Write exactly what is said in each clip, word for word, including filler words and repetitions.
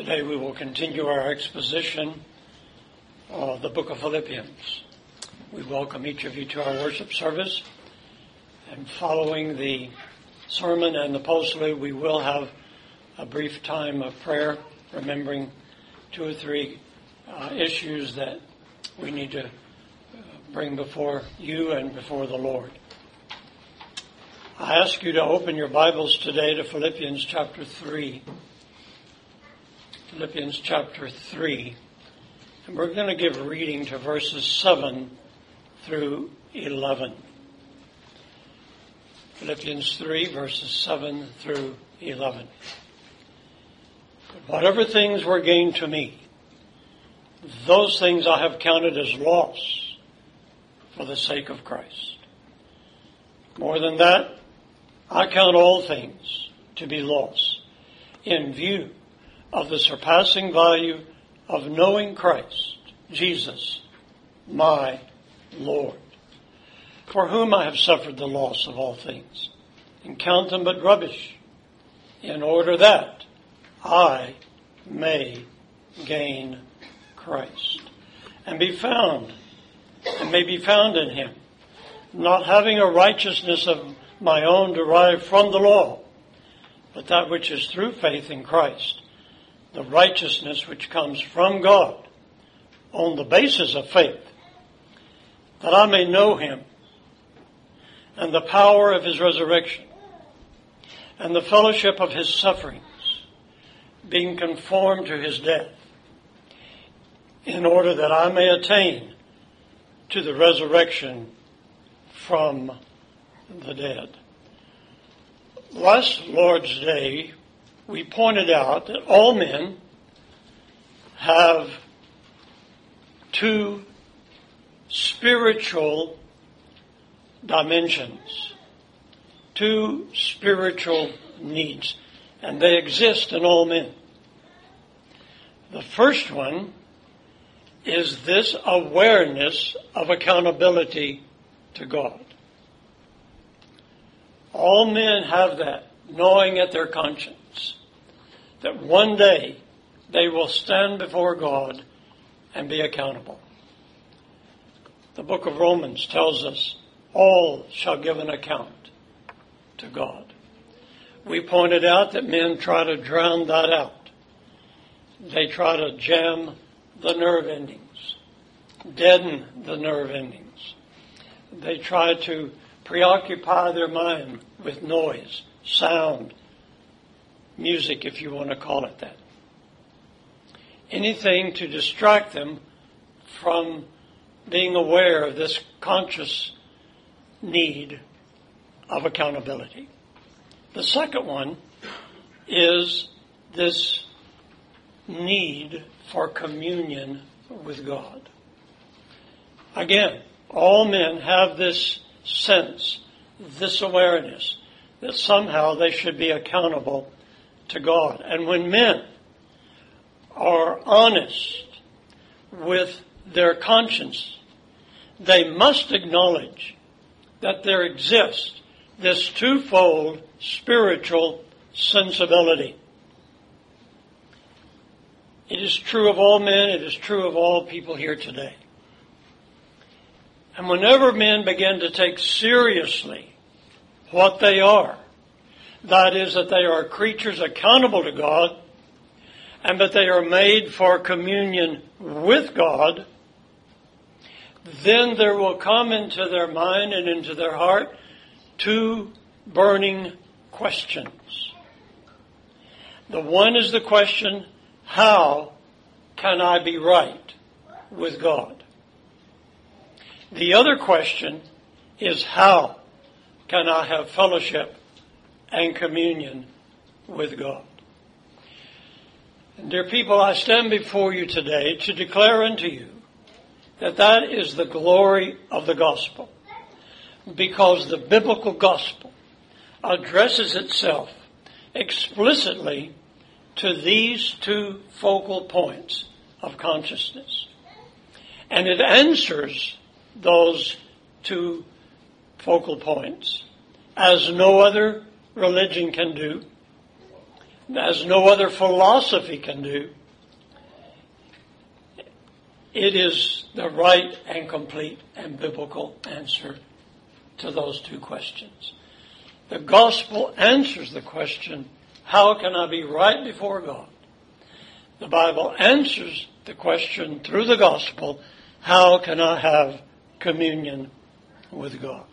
Today we will continue our exposition of the book of Philippians. We welcome each of you to our worship service. And following the sermon and the postlude, we will have a brief time of prayer, remembering two or three uh, issues that we need to uh, bring before you and before the Lord. I ask you to open your Bibles today to Philippians chapter three. Philippians chapter three. And we're going to give a reading to verses seven through eleven. Philippians three, verses seven through eleven. But whatever things were gained to me, those things I have counted as loss for the sake of Christ. More than that, I count all things to be loss in view of the surpassing value of knowing Christ, Jesus, my Lord, for whom I have suffered the loss of all things, and count them but rubbish, in order that I may gain Christ, and be found, and may be found in him, not having a righteousness of my own derived from the law, but that which is through faith in Christ, the righteousness which comes from God on the basis of faith, that I may know him and the power of his resurrection and the fellowship of his sufferings, being conformed to his death, in order that I may attain to the resurrection from the dead. Last Lord's Day, we pointed out that all men have two spiritual dimensions, two spiritual needs, and they exist in all men. The first one is this awareness of accountability to God. All men have that, knowing at their conscience that one day they will stand before God and be accountable. The book of Romans tells us all shall give an account to God. We pointed out that men try to drown that out. They try to jam the nerve endings, deaden the nerve endings. They try to preoccupy their mind with noise, sound, music, if you want to call it that. Anything to distract them from being aware of this conscious need of accountability. The second one is this need for communion with God. Again, all men have this sense, this awareness, that somehow they should be accountable to God. And when men are honest with their conscience, they must acknowledge that there exists this twofold spiritual sensibility. It is true of all men, it is true of all people here today. And whenever men begin to take seriously what they are, that is, that they are creatures accountable to God, and that they are made for communion with God, then there will come into their mind and into their heart two burning questions. The one is the question, how can I be right with God? The other question is, how can I have fellowship and communion with God? And dear people, I stand before you today to declare unto you that that is the glory of the gospel, because the biblical gospel addresses itself explicitly to these two focal points of consciousness. And it answers those two focal points as no other religion can do, as no other philosophy can do. It is the right and complete and biblical answer to those two questions. The gospel answers the question, how can I be right before God? The Bible answers the question through the gospel, how can I have communion with God?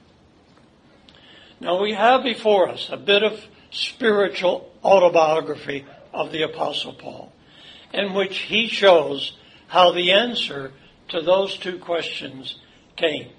Now we have before us a bit of spiritual autobiography of the Apostle Paul, in which he shows how the answer to those two questions came.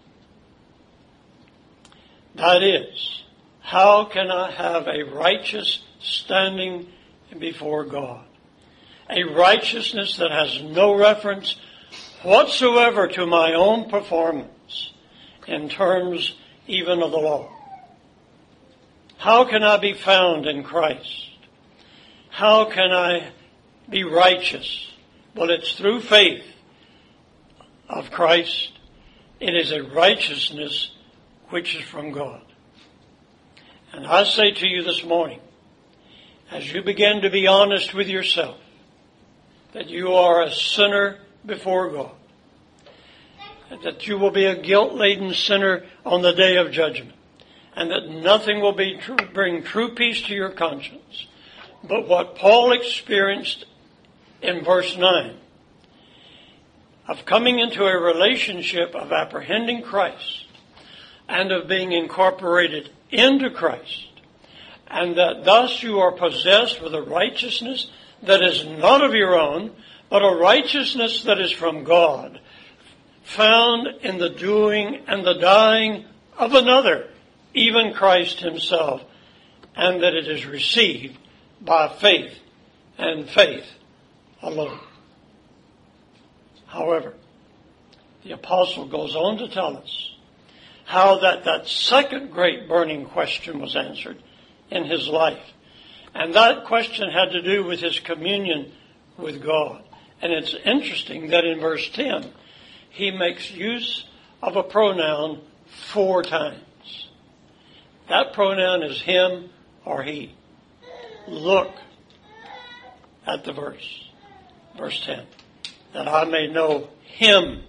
That is, how can I have a righteous standing before God? A righteousness that has no reference whatsoever to my own performance in terms even of the law. How can I be found in Christ? How can I be righteous? Well, it's through faith of Christ. It is a righteousness which is from God. And I say to you this morning, as you begin to be honest with yourself, that you are a sinner before God, that you will be a guilt-laden sinner on the day of judgment, and that nothing will be true, bring true peace to your conscience but what Paul experienced in verse nine, of coming into a relationship of apprehending Christ and of being incorporated into Christ, and that thus you are possessed with a righteousness that is not of your own, but a righteousness that is from God, found in the doing and the dying of another, even Christ himself, and that it is received by faith and faith alone. However, the apostle goes on to tell us how that that second great burning question was answered in his life. And that question had to do with his communion with God. And it's interesting that in verse ten, he makes use of a pronoun four times. That pronoun is him or he. Look at the verse. Verse ten. That I may know him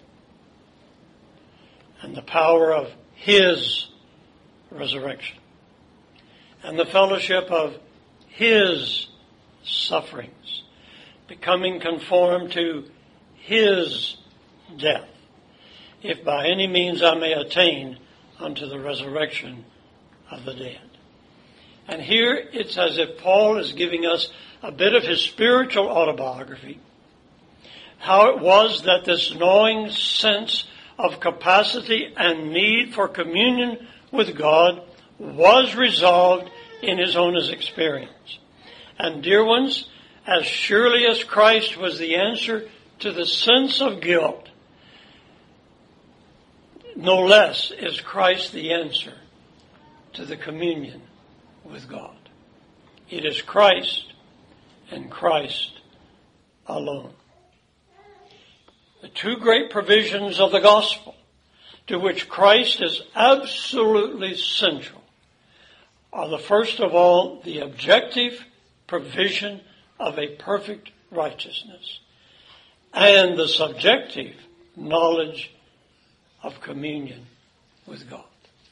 and the power of his resurrection and the fellowship of his sufferings, becoming conformed to his death, if by any means I may attain unto the resurrection of the dead. And here it's as if Paul is giving us a bit of his spiritual autobiography, how it was that this gnawing sense of capacity and need for communion with God was resolved in his own experience. And dear ones, as surely as Christ was the answer to the sense of guilt, no less is Christ the answer to the communion with God. It is Christ and Christ alone. The two great provisions of the gospel, to which Christ is absolutely central, are the first of all the objective provision of a perfect righteousness and the subjective knowledge of communion with God.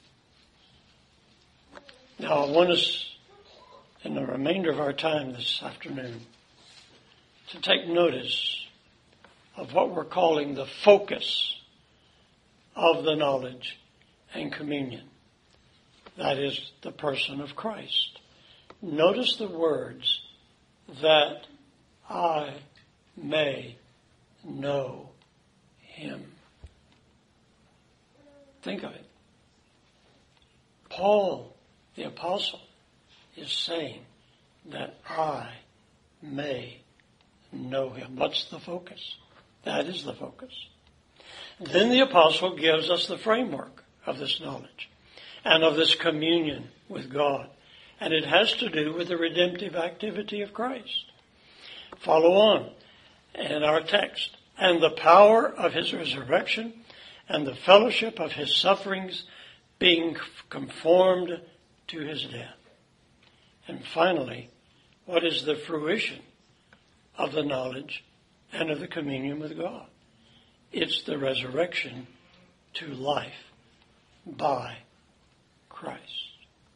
Now I want us, in the remainder of our time this afternoon, to take notice of what we're calling the focus of the knowledge and communion. That is the person of Christ. Notice the words, that I may know him. Think of it. Paul, the apostle, is saying that I may know him. What's the focus? That is the focus. Then the apostle gives us the framework of this knowledge and of this communion with God. And it has to do with the redemptive activity of Christ. Follow on in our text. And the power of his resurrection and the fellowship of his sufferings, being conformed to his death. And finally, what is the fruition of the knowledge and of the communion with God? It's the resurrection to life by Christ.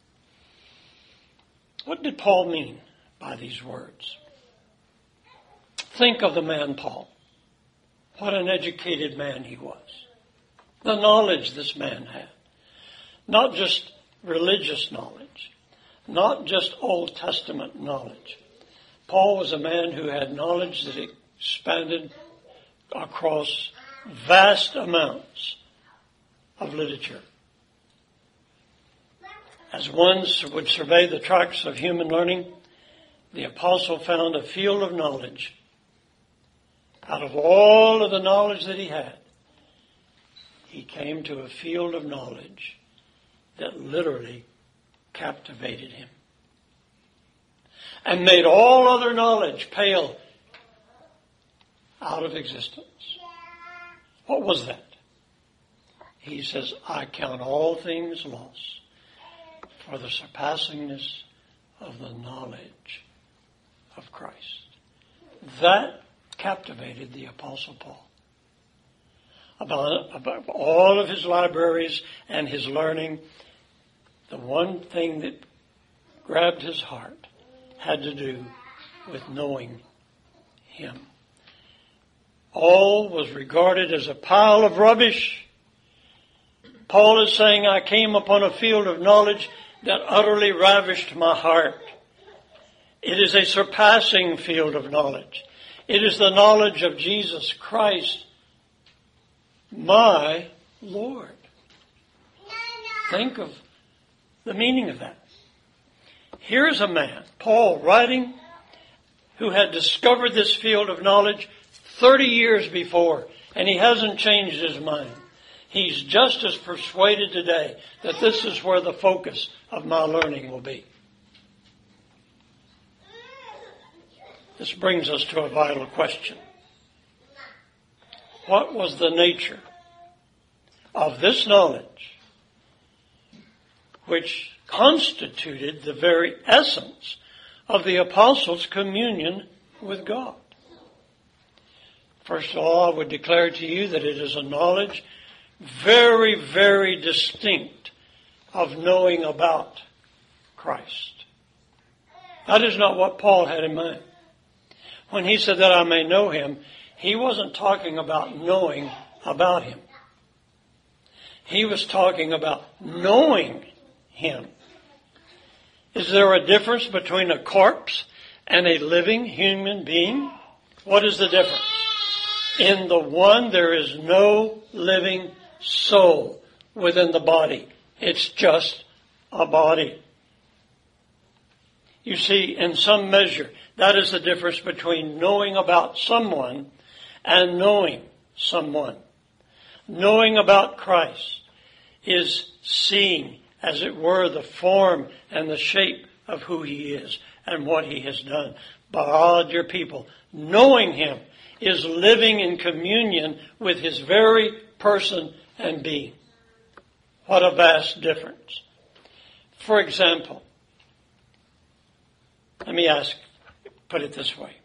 What did Paul mean by these words? Think of the man Paul. What an educated man he was. The knowledge this man had. Not just religious knowledge. Not just Old Testament knowledge. Paul was a man who had knowledge that expanded across vast amounts of literature. As one would survey the tracks of human learning, the apostle found a field of knowledge. Out of all of the knowledge that he had, he came to a field of knowledge that literally captivated him and made all other knowledge pale out of existence. What was that? He says, I count all things lost for the surpassingness of the knowledge of Christ. That captivated the Apostle Paul. About, about all of his libraries and his learning, the one thing that grabbed his heart had to do with knowing him. All was regarded as a pile of rubbish. Paul is saying, I came upon a field of knowledge that utterly ravished my heart. It is a surpassing field of knowledge. It is the knowledge of Jesus Christ, my Lord. Think of the meaning of that. Here's a man, Paul, writing, who had discovered this field of knowledge thirty years before, and he hasn't changed his mind. He's just as persuaded today that this is where the focus of my learning will be. This brings us to a vital question. What was the nature of this knowledge which constituted the very essence of the apostles' communion with God? First of all, I would declare to you that it is a knowledge very, very distinct of knowing about Christ. That is not what Paul had in mind. When he said that I may know him, he wasn't talking about knowing about him. He was talking about knowing him. Is there a difference between a corpse and a living human being? What is the difference? In the one, there is no living soul within the body. It's just a body. You see, in some measure, that is the difference between knowing about someone and knowing someone. Knowing about Christ is seeing, as it were, the form and the shape of who he is and what he has done. But, ah, dear people, knowing him is living in communion with his very person and being. What a vast difference. For example, let me ask, put it this way.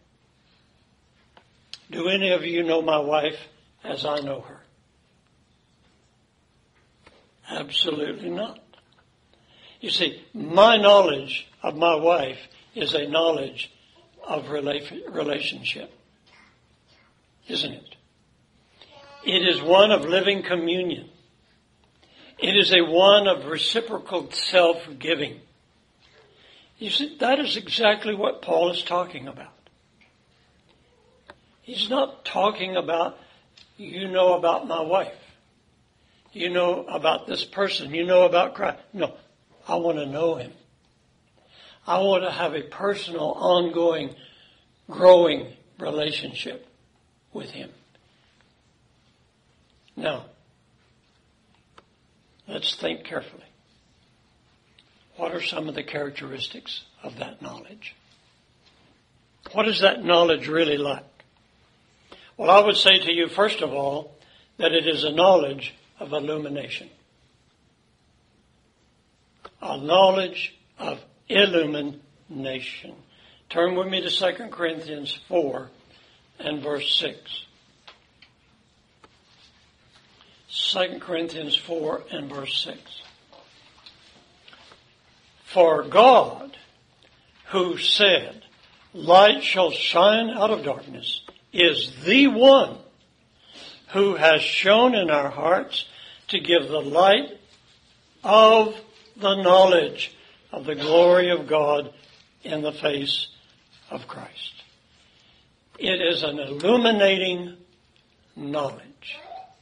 Do any of you know my wife as I know her? Absolutely not. You see, my knowledge of my wife is a knowledge of relationship, isn't it? It is one of living communion. It is a one of reciprocal self-giving. You see, that is exactly what Paul is talking about. He's not talking about, you know about my wife. You know about this person. You know about Christ. No, I want to know him. I want to have a personal, ongoing, growing relationship with him. Now, let's think carefully. What are some of the characteristics of that knowledge? What is that knowledge really like? Well, I would say to you, first of all, that it is a knowledge of illumination. A knowledge of illumination. Turn with me to Second Corinthians four and verse six. Second Corinthians four and verse six. For God, who said, light shall shine out of darkness, is the one who has shone in our hearts to give the light of the knowledge of the glory of God in the face of Christ. It is an illuminating knowledge.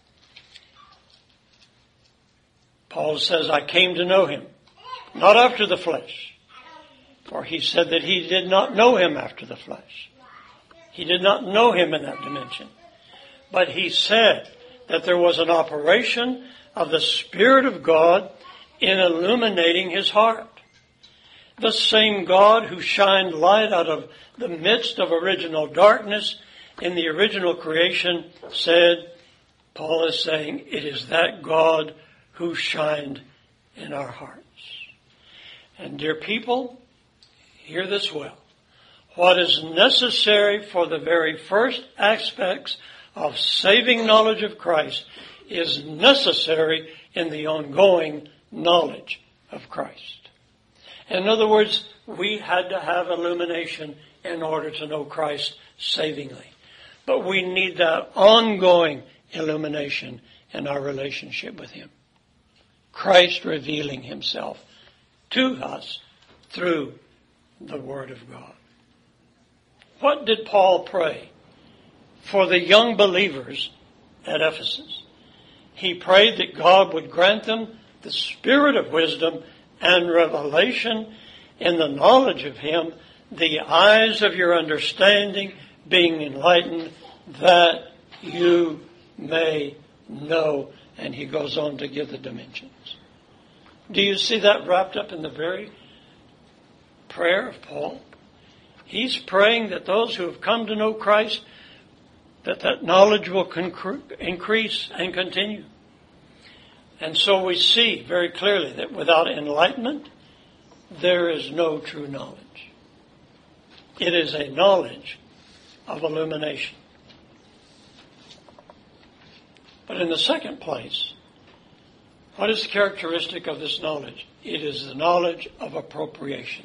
Paul says, I came to know him, not after the flesh. For he said that he did not know him after the flesh. He did not know him in that dimension. But he said that there was an operation of the Spirit of God in illuminating his heart. The same God who shined light out of the midst of original darkness in the original creation said, Paul is saying, it is that God who shined in our hearts. And dear people, hear this well. What is necessary for the very first aspects of saving knowledge of Christ is necessary in the ongoing knowledge of Christ. In other words, we had to have illumination in order to know Christ savingly. But we need that ongoing illumination in our relationship with him. Christ revealing himself to us through the Word of God. What did Paul pray for the young believers at Ephesus? He prayed that God would grant them the spirit of wisdom and revelation in the knowledge of him, the eyes of your understanding being enlightened, that you may know. And he goes on to give the dimensions. Do you see that wrapped up in the very prayer of Paul? He's praying that those who have come to know Christ, that that knowledge will concre- increase and continue. And so we see very clearly that without enlightenment, there is no true knowledge. It is a knowledge of illumination. But in the second place, what is the characteristic of this knowledge? It is the knowledge of appropriation.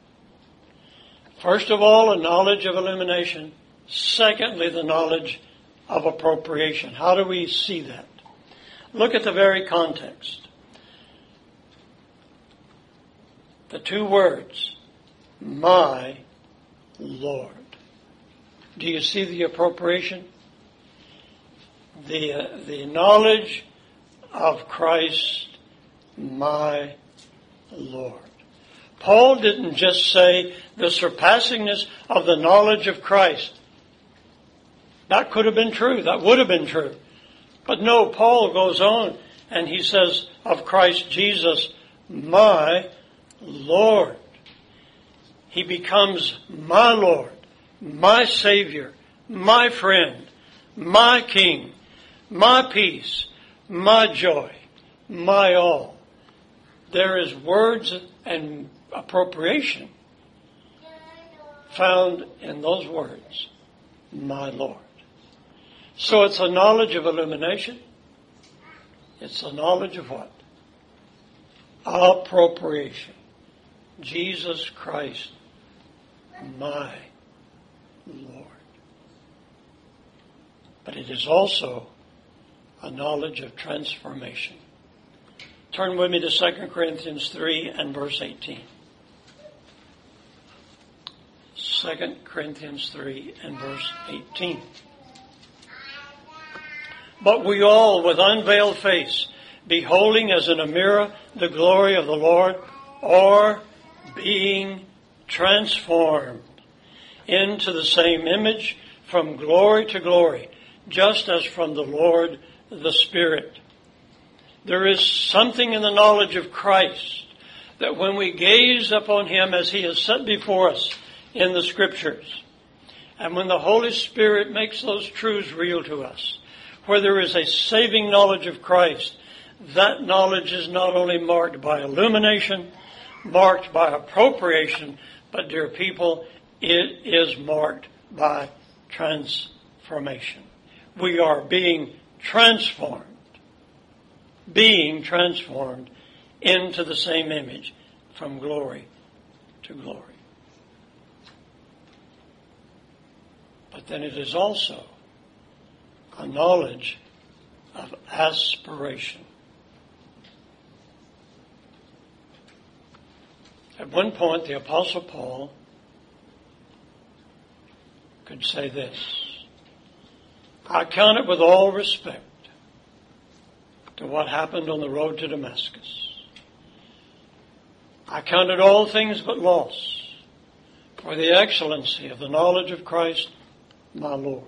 First of all, a knowledge of illumination. Secondly, the knowledge of appropriation. How do we see that? Look at the very context. The two words, my Lord. Do you see the appropriation? The, uh, the knowledge of Christ, my Lord. Paul didn't just say the surpassingness of the knowledge of Christ. That could have been true. That would have been true. But no, Paul goes on and he says of Christ Jesus, my Lord. He becomes my Lord, my Savior, my friend, my King, my peace, my joy, my all. There is words and appropriation found in those words, my Lord. So it's a knowledge of illumination. It's a knowledge of what? Appropriation. Jesus Christ, my Lord. But it is also a knowledge of transformation. Turn with me to Second Corinthians three and verse eighteen. Second Corinthians three and verse eighteen. But we all, with unveiled face, beholding as in a mirror the glory of the Lord, are being transformed into the same image from glory to glory, just as from the Lord the Spirit. There is something in the knowledge of Christ that when we gaze upon him as he is set before us in the Scriptures, and when the Holy Spirit makes those truths real to us, where there is a saving knowledge of Christ, that knowledge is not only marked by illumination, marked by appropriation, but, dear people, it is marked by transformation. We are being transformed, being transformed into the same image from glory to glory. But then it is also a knowledge of aspiration. At one point, the Apostle Paul could say this: I count it with all respect to what happened on the road to Damascus. I counted all things but loss for the excellency of the knowledge of Christ my Lord.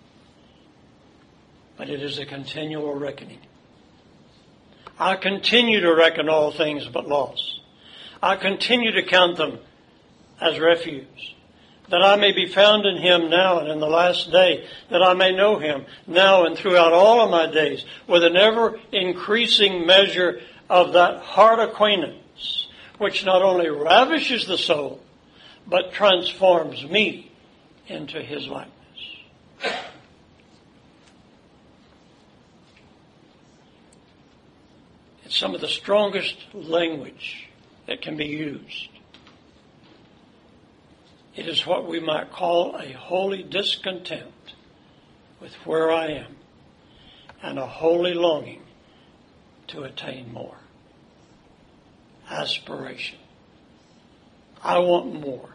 But it is a continual reckoning. I continue to reckon all things but loss. I continue to count them as refuse, that I may be found in Him now and in the last day, that I may know Him now and throughout all of my days, with an ever-increasing measure of that heart acquaintance, which not only ravishes the soul, but transforms me into His likeness. It's some of the strongest language that can be used. It is what we might call a holy discontent with where I am and a holy longing to attain more. Aspiration. I want more.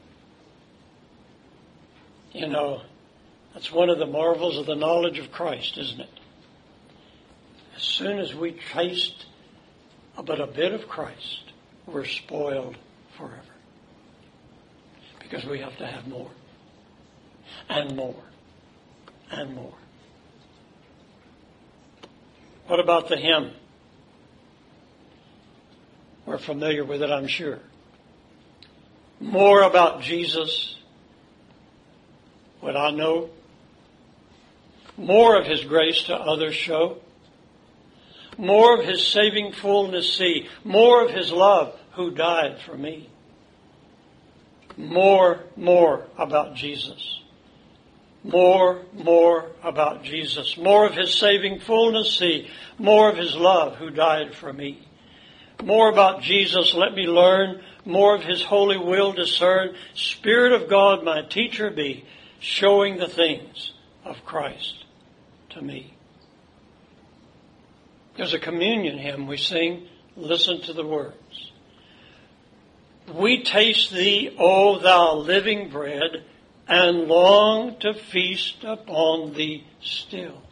You know, that's one of the marvels of the knowledge of Christ, isn't it? As soon as we taste but a bit of Christ, we're spoiled forever. Because we have to have more, and more, and more. What about the hymn? We're familiar with it, I'm sure. More about Jesus would I know. More of His grace to others show. More of His saving fullness see. More of His love who died for me. More, more about Jesus. More, more about Jesus. More of His saving fullness see. More of His love who died for me. More about Jesus let me learn. More of His holy will discern. Spirit of God my teacher be, showing the things of Christ to me. There's a communion hymn we sing. Listen to the words. We taste Thee, O Thou living bread, and long to feast upon Thee still.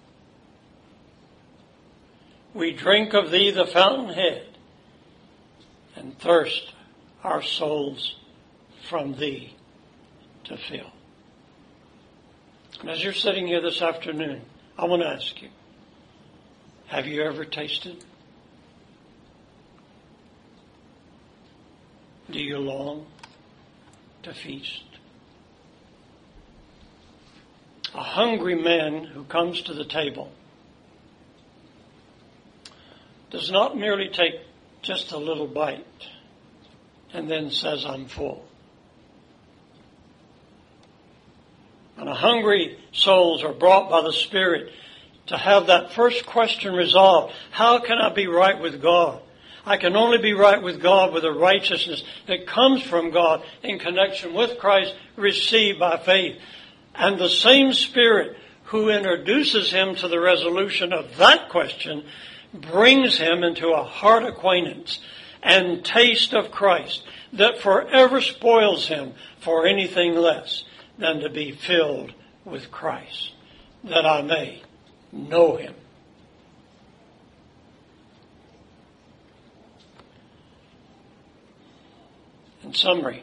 We drink of Thee the fountainhead, and thirst our souls from Thee to fill. And as you're sitting here this afternoon, I want to ask you, have you ever tasted? Do you long to feast? A hungry man who comes to the table does not merely take just a little bite and then says, I'm full. And a hungry souls are brought by the Spirit to have that first question resolved. How can I be right with God? I can only be right with God with a righteousness that comes from God in connection with Christ, received by faith. And the same Spirit who introduces him to the resolution of that question brings him into a heart acquaintance and taste of Christ that forever spoils him for anything less than to be filled with Christ, that I may know Him. In summary,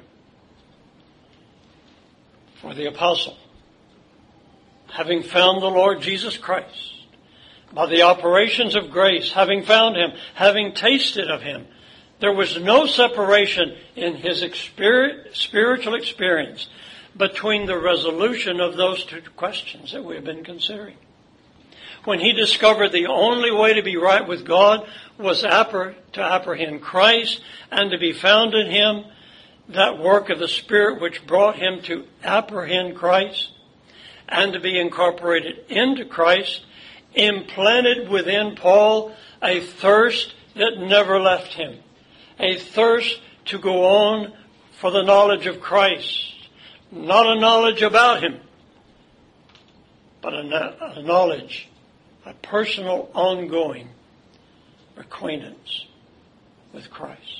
for the apostle, having found the Lord Jesus Christ, by the operations of grace, having found Him, having tasted of Him, there was no separation in his experience, spiritual experience between the resolution of those two questions that we have been considering. When he discovered the only way to be right with God was to apprehend Christ and to be found in Him, that work of the Spirit which brought him to apprehend Christ and to be incorporated into Christ, implanted within Paul a thirst that never left him, a thirst to go on for the knowledge of Christ, not a knowledge about him, but a, a knowledge, a personal, ongoing acquaintance with Christ.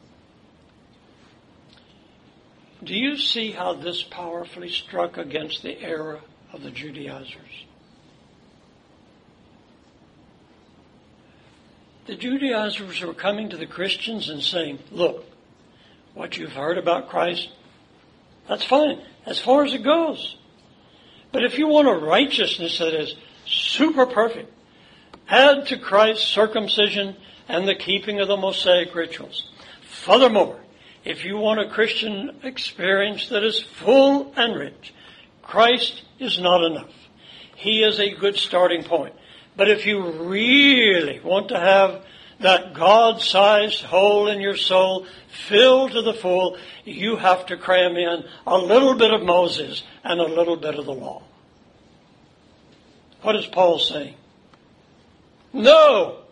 Do you see how this powerfully struck against the error of the Judaizers? The Judaizers were coming to the Christians and saying, look, what you've heard about Christ, that's fine, as far as it goes. But if you want a righteousness that is super perfect, add to Christ circumcision and the keeping of the Mosaic rituals. Furthermore, if you want a Christian experience that is full and rich, Christ is not enough. He is a good starting point. But if you really want to have that God-sized hole in your soul filled to the full, you have to cram in a little bit of Moses and a little bit of the law. What is Paul saying? No!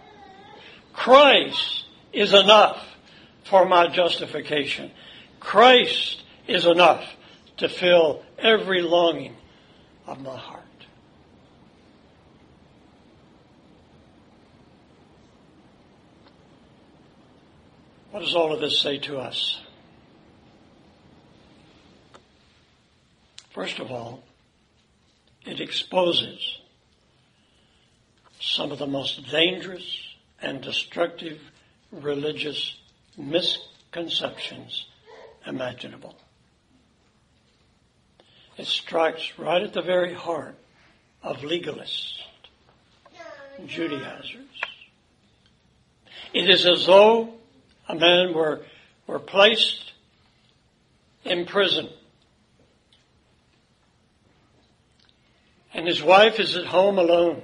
Christ is enough for my justification. Christ is enough to fill every longing of my heart. What does all of this say to us? First of all, it exposes some of the most dangerous and destructive religious misconceptions imaginable. It strikes right at the very heart of legalists, Judaizers. It is as though a man were, were placed in prison, and his wife is at home alone,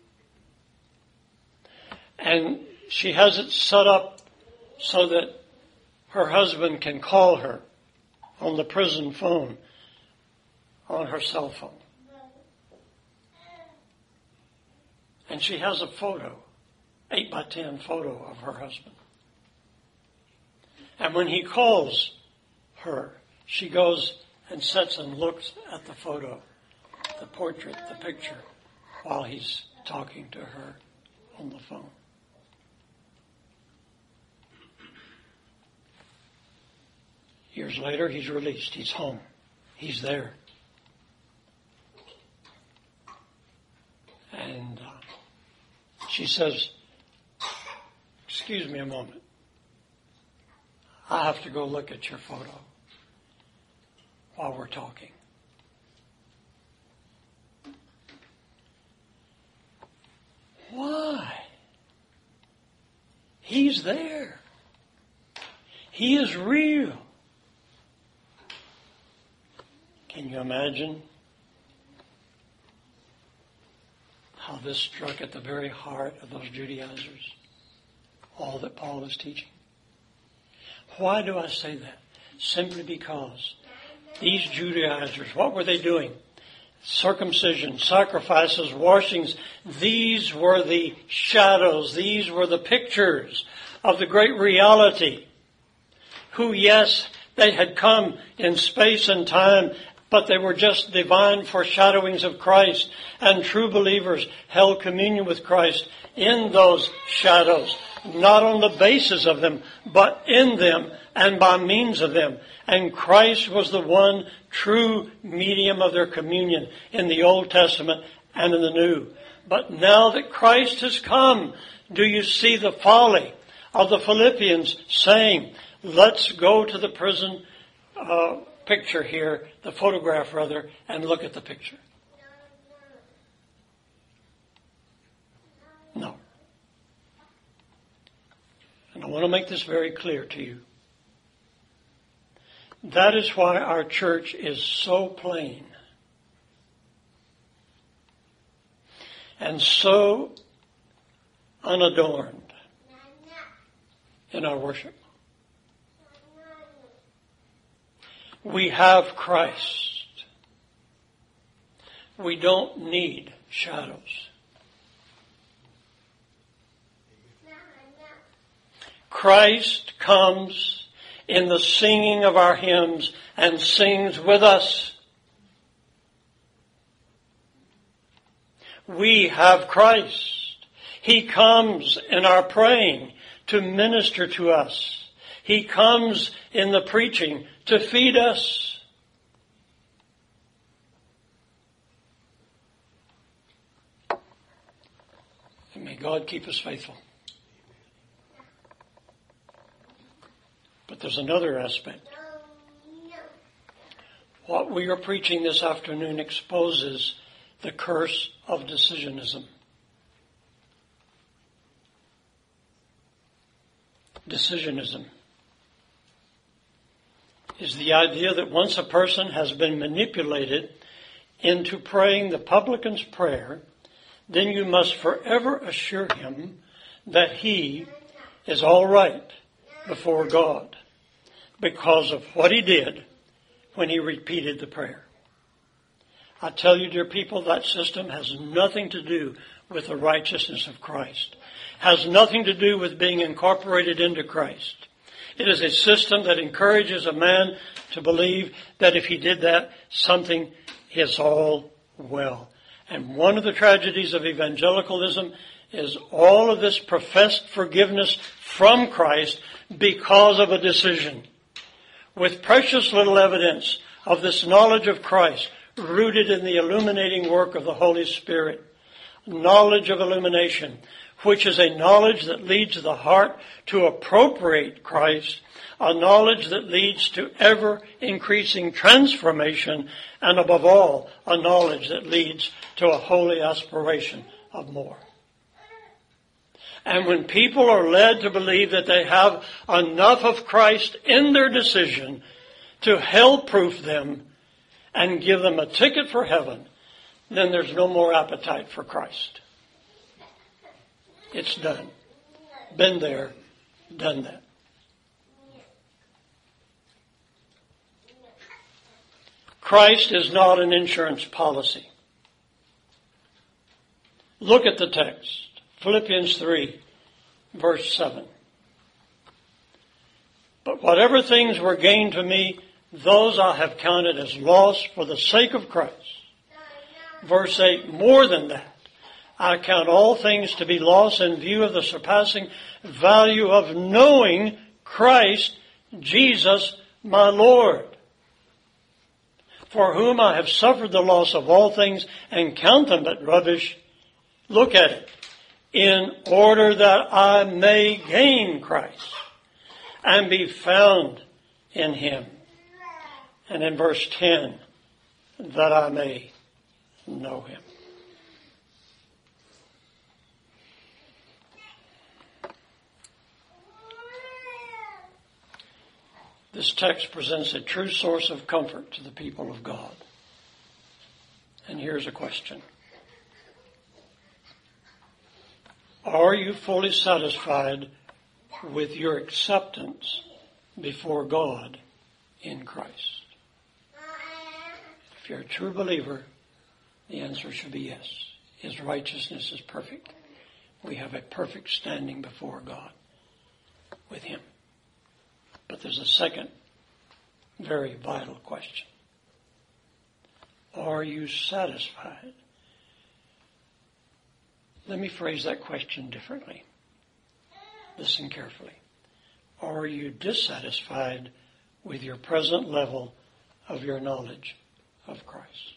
and she has it set up so that her husband can call her on the prison phone, on her cell phone. And she has a photo, eight by ten photo of her husband. And when he calls her, she goes and sits and looks at the photo, the portrait, the picture, while he's talking to her on the phone. Years later, he's released. He's home. He's there. And uh, she says, excuse me a moment. I have to go look at your photo while we're talking. Why? He's there. He is real. Can you imagine how this struck at the very heart of those Judaizers? All that Paul is teaching. Why do I say that? Simply because these Judaizers, what were they doing? Circumcision, sacrifices, washings. These were the shadows. These were the pictures of the great reality. Who, yes, they had come in space and time, but they were just divine foreshadowings of Christ. And true believers held communion with Christ in those shadows, not on the basis of them, but in them and by means of them. And Christ was the one true medium of their communion in the Old Testament and in the New. But now that Christ has come, do you see the folly of the Philippians saying, let's go to the prison uh, picture here, the photograph rather, and look at the picture? No. And I want to make this very clear to you. That is why our church is so plain and so unadorned in our worship. We have Christ. We don't need shadows. Christ comes in the singing of our hymns and sings with us. We have Christ. He comes in our praying to minister to us. He comes in the preaching to feed us. And may God keep us faithful. But there's another aspect. What we are preaching this afternoon exposes the curse of decisionism. Decisionism is the idea that once a person has been manipulated into praying the publican's prayer, then you must forever assure him that he is all right before God because of what he did when he repeated the prayer. I tell you, dear people, that system has nothing to do with the righteousness of Christ. Has nothing to do with being incorporated into Christ. It is a system that encourages a man to believe that if he did that, something is all well. And one of the tragedies of evangelicalism is all of this professed forgiveness from Christ because of a decision. With precious little evidence of this knowledge of Christ rooted in the illuminating work of the Holy Spirit. Knowledge of illumination, which is a knowledge that leads the heart to appropriate Christ, a knowledge that leads to ever-increasing transformation, and above all, a knowledge that leads to a holy aspiration of more. And when people are led to believe that they have enough of Christ in their decision to hell-proof them and give them a ticket for heaven, then there's no more appetite for Christ. It's done. Been there, done that. Christ is not an insurance policy. Look at the text. Philippians three, verse seven. But whatever things were gained to me, those I have counted as loss for the sake of Christ. Verse eight, more than that, I count all things to be loss in view of the surpassing value of knowing Christ Jesus my Lord, for whom I have suffered the loss of all things and count them but rubbish. Look at it. In order that I may gain Christ and be found in him. And in verse ten, that I may know him. This text presents a true source of comfort to the people of God. And here's a question. Are you fully satisfied with your acceptance before God in Christ? If you're a true believer, the answer should be yes. His righteousness is perfect. We have a perfect standing before God with him. But there's a second very vital question. Are you satisfied? Let me phrase that question differently. Listen carefully. Are you dissatisfied with your present level of your knowledge of Christ?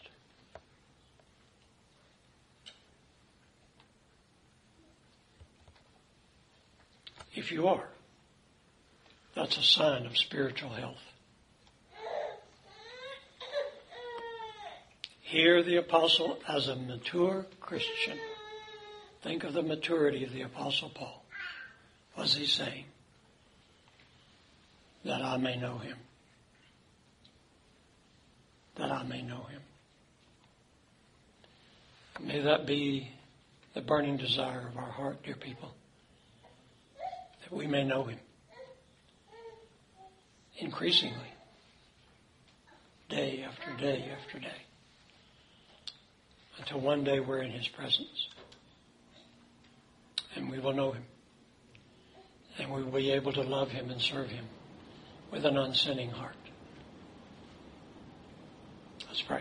If you are, that's a sign of spiritual health. Hear the apostle as a mature Christian. Think of the maturity of the Apostle Paul. What's he saying? That I may know him. That I may know him. May that be the burning desire of our heart, dear people. That we may know him. Increasingly. day after day after day, until one day we're in his presence. And we will know him. And we will be able to love him and serve him with an unsinning heart. Let's pray.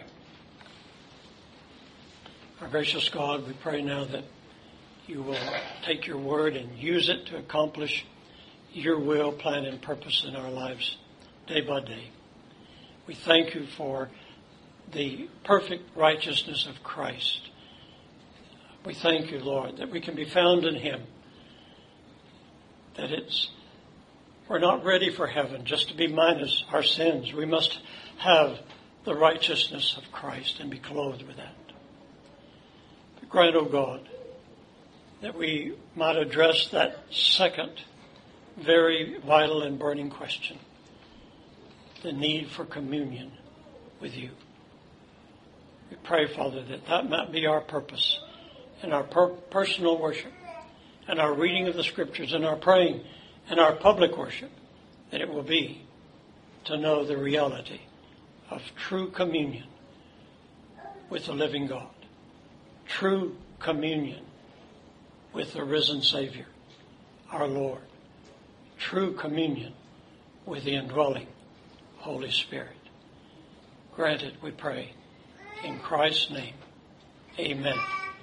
Our gracious God, we pray now that you will take your word and use it to accomplish your will, plan, and purpose in our lives day by day. We thank you for the perfect righteousness of Christ. We thank you, Lord, that we can be found in him, that it's we're not ready for heaven just to be minus our sins. We must have the righteousness of Christ and be clothed with that. But grant, O God, that we might address that second very vital and burning question, the need for communion with you. We pray, Father, that that might be our purpose in our per- personal worship and our reading of the Scriptures and our praying and our public worship, that it will be to know the reality of true communion with the living God, true communion with the risen Savior, our Lord, true communion with the indwelling Holy Spirit. Grant it, we pray, in Christ's name. Amen.